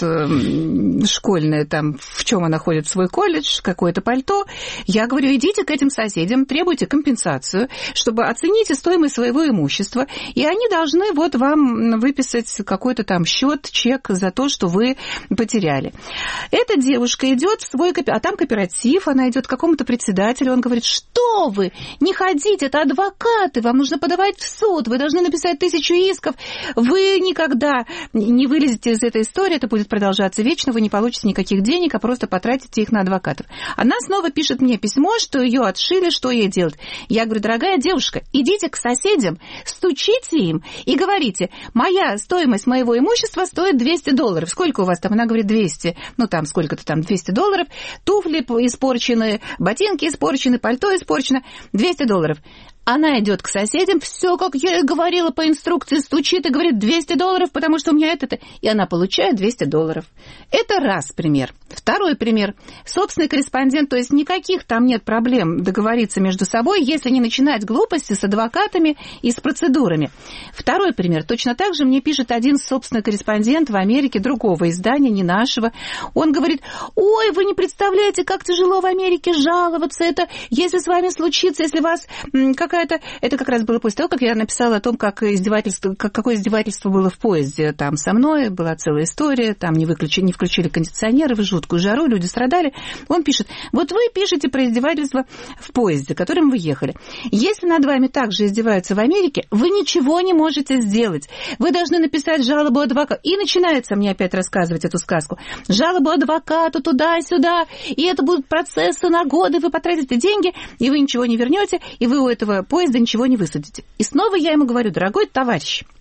э, школьное, там, в чем она ходит в свой колледж, какое-то пальто. Я говорю: идите к этим соседям, требуйте компенсацию, чтобы оцените стоимость своего имущества, и они должны вот вам выписать какой-то там счет, чек за то, что вы потеряли. Эта девушка идет в свой кооператив, а там кооператив, она идет к какому-то председателю, он говорит: что вы, не ходите, это адвокаты, вам нужно подавать в суд, вы должны написать тысячу исков, вы никогда не вылезете из этой истории, это будет продолжаться вечно, вы не получите никаких денег, а просто потратите их на адвокатов. Она снова пишет мне письмо, что ее отшили, что ей делать. Я говорю: дорогая девушка, идите к соседям, стучите им и говорите: моя стоимость моего имущества стоит двести долларов. Сколько у вас там? Она говорит: двести. Ну, там сколько-то там, двести долларов. Туфли испорчены, ботинки испорчены, пальто испорчено. двести долларов. Она идет к соседям, все, как я и говорила по инструкции, стучит и говорит: двести долларов, потому что у меня это-то. И она получает двести долларов. Это раз пример. Второй пример. Собственный корреспондент, то есть никаких там нет проблем договориться между собой, если не начинать глупости с адвокатами и с процедурами. Второй пример. Точно так же мне пишет один собственный корреспондент в Америке, другого издания, не нашего. Он говорит: ой, вы не представляете, как тяжело в Америке жаловаться. Это если с вами случится, если вас какая Это, это как раз было после того, как я написала о том, как издевательство, как, какое издевательство было в поезде там со мной, была целая история, там не, выключили, не включили кондиционеры в жуткую жару, люди страдали. Он пишет: вот вы пишете про издевательство в поезде, которым вы ехали. Если над вами также издеваются в Америке, вы ничего не можете сделать. Вы должны написать жалобу адвокату. И начинается мне опять рассказывать эту сказку. Жалобу адвокату туда-сюда, и это будут процессы на годы, вы потратите деньги, и вы ничего не вернете, и вы у этого поезда ничего не высадите. И снова я ему говорю: дорогой товарищ,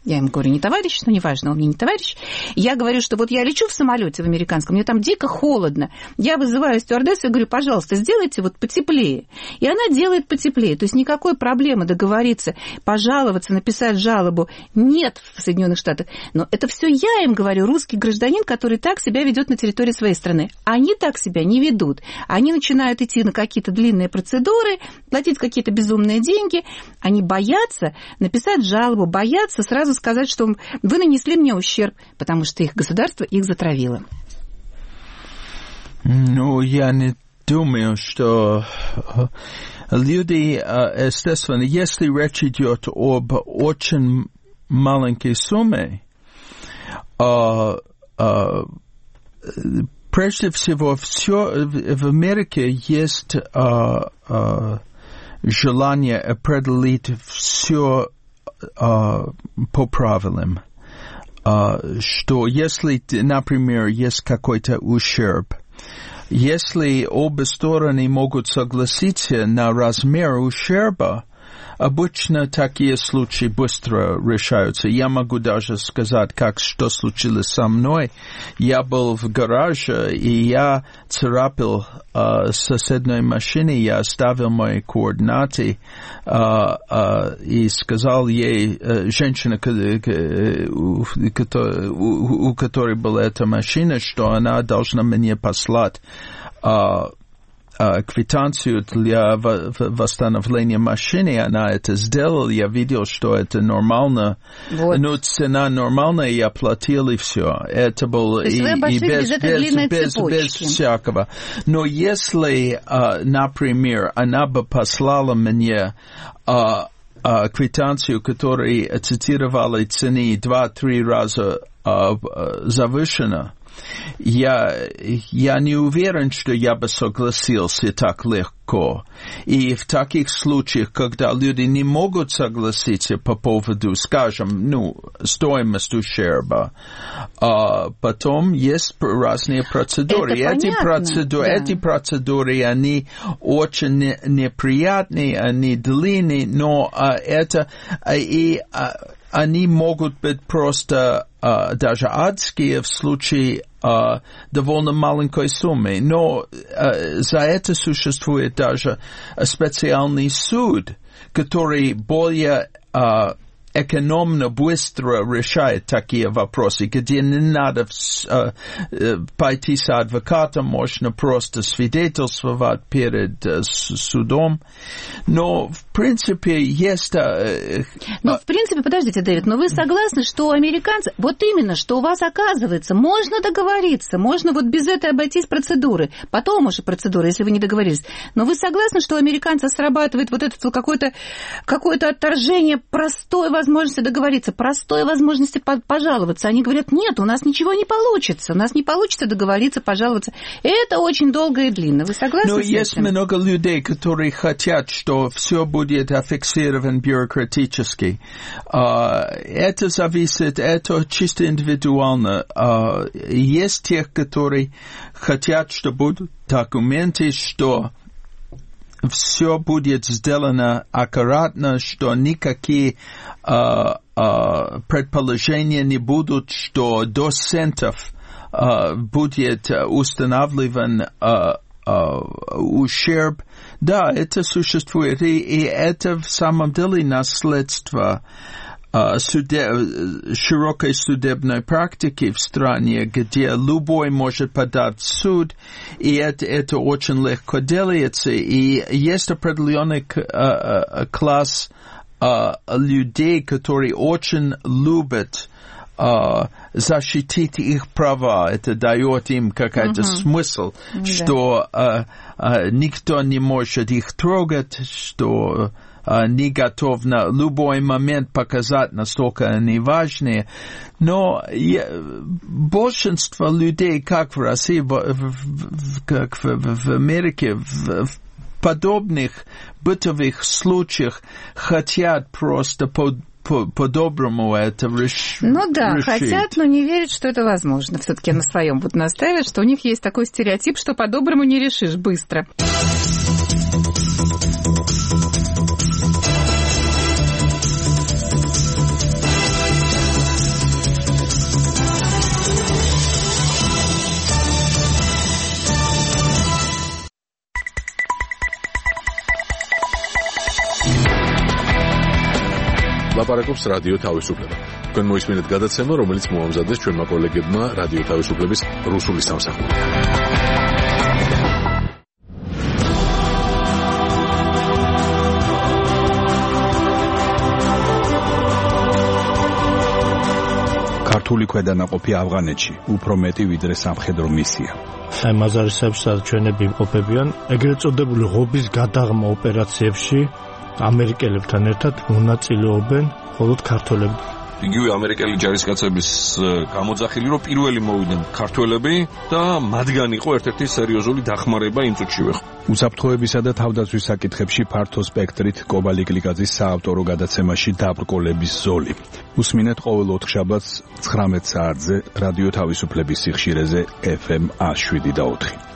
Я ему говорю, не товарищ, но неважно, он мне не товарищ. Я говорю, что вот я лечу в самолете в американском, мне там дико холодно. Я вызываю стюардессу и говорю, пожалуйста, сделайте вот потеплее. И она делает потеплее. То есть никакой проблемы договориться, пожаловаться, написать жалобу нет в Соединенных Штатах. Но это все я им говорю, русский гражданин, который так себя ведет на территории своей страны. Они так себя не ведут. Они начинают идти на какие-то длинные процедуры, платить какие-то безумные деньги. Они боятся написать жалобу, боятся сразу сказать, что вы нанесли мне ущерб, потому что их государство их затравило. Ну, я не думаю, что люди, естественно, если речь идет об очень маленькой сумме, прежде всего, все в Америке есть желание определить все Uh, по правилам, uh, что если, например, есть какой-то ущерб, если обе стороны могут согласиться на размер ущерба, обычно такие случаи быстро решаются. Я могу даже сказать, как что случилось со мной. Я был в гараже, и я царапил uh, соседней машине, я оставил мои координаты uh, uh, и сказал ей, uh, женщина, у, у, у которой была эта машина, что она должна мне послать uh, квитанцию для восстановления машины, она это сделала, я видел, что это нормально, вот. Ну, цена нормальная, я платил, и все. Это было и, и без, без, без, без, без всякого. Но если, например, она бы послала мне квитанцию, которая цитировала цены два-три раза завышена, Я, я не уверен, что я бы согласился так легко. И в таких случаях, когда люди не могут согласиться по поводу, скажем, ну, стоимости ущерба, а потом есть разные процедуры. Эти процедуры, да. эти процедуры, они очень не, неприятные, они длинные, но а, это и а, они могут быть просто uh, даже адские в случае uh, довольно маленькой суммы. Но uh, за это существует даже специальный суд, который более uh, экономно, быстро решает такие вопросы, где не надо uh, uh, пойти с адвокатом, можно просто свидетельствовать перед uh, судом. Но, в принципе, есть... Uh, ну, в принципе, подождите, Дэвид, но вы согласны, что американцы... Вот именно, что у вас, оказывается, можно договориться, можно вот без этой обойтись процедуры, потом уже процедуры, если вы не договорились. Но вы согласны, что у американцев срабатывает вот это какое-то, какое-то отторжение простой возможности договориться, простой возможности пожаловаться. Они говорят, нет, у нас ничего не получится, у нас не получится договориться, пожаловаться. Это очень долго и длинно. Вы согласны Но с этим? Но есть много людей, которые хотят, что все будет аффиксировано бюрократически. Это зависит, это чисто индивидуально. Есть те, которые хотят, что будут документы, что все будет сделано аккуратно, что никакие uh, uh, предположения не будут, что до центов uh, будет установлен uh, uh, ущерб. Да, это существует, и, и это в самом деле наследство uh, суде, широкой судебной практики в стране, где любой может подать в суд, и это, это очень легко делается, и есть определенный uh, класс uh, людей, которые очень любят Uh, защитить их права. Это дает им какой-то uh-huh. смысл, да. что uh, uh, никто не может их трогать, что uh, не готов на любой момент показать, насколько они важны. Но я, большинство людей, как в России, в, в, в, как в, в Америке, в, в подобных бытовых случаях хотят просто под по-доброму это реш... Ну да, решить. Хотят, но не верят, что это возможно. Все-таки на своем будут настаивать, что у них есть такой стереотип, что по-доброму не решишь быстро. ლაპარაკობს რადიო თავისუფლება. თქვენ მოისმინეთ გადაცემა, რომელიც მოამზადეს ჩვენმა კოლეგებმა რადიო თავისუფლების რუსული სამსახურიდან. ქართული ქვედანაყოფი ავღანეთში უფრო მეტი ვიდრე სამხედრო მისია. აი მაზარისებს ჩვენები იმყოფებიან ეგრეთ წოდებული ღობის გადაღმა ოპერაციებში ამერიკელებთან ერთად მონაწილეობენ მხოლოდ ქართველები. იგივე ამერიკელი ჯარისკაცების გამოძახილი რომ პირველი მოვიდნენ ქართველები და მათგან იყო ერთ-ერთი სერიოზული დახმარება იმ წუთშივე. უსაფრთხოებისა და თავდაცვის საკითხებში ფართო სპექტრით კობალი კლიკაძის საავტორო გადაცემაში დაბრკოლების ზოლი. უსმინეთ ყოველ ოთხშაბათს ცხრამეტ საათზე რადიო თავისუფლების სიხშირეზე ეფ ემ ათს შვიდი და ოთხი.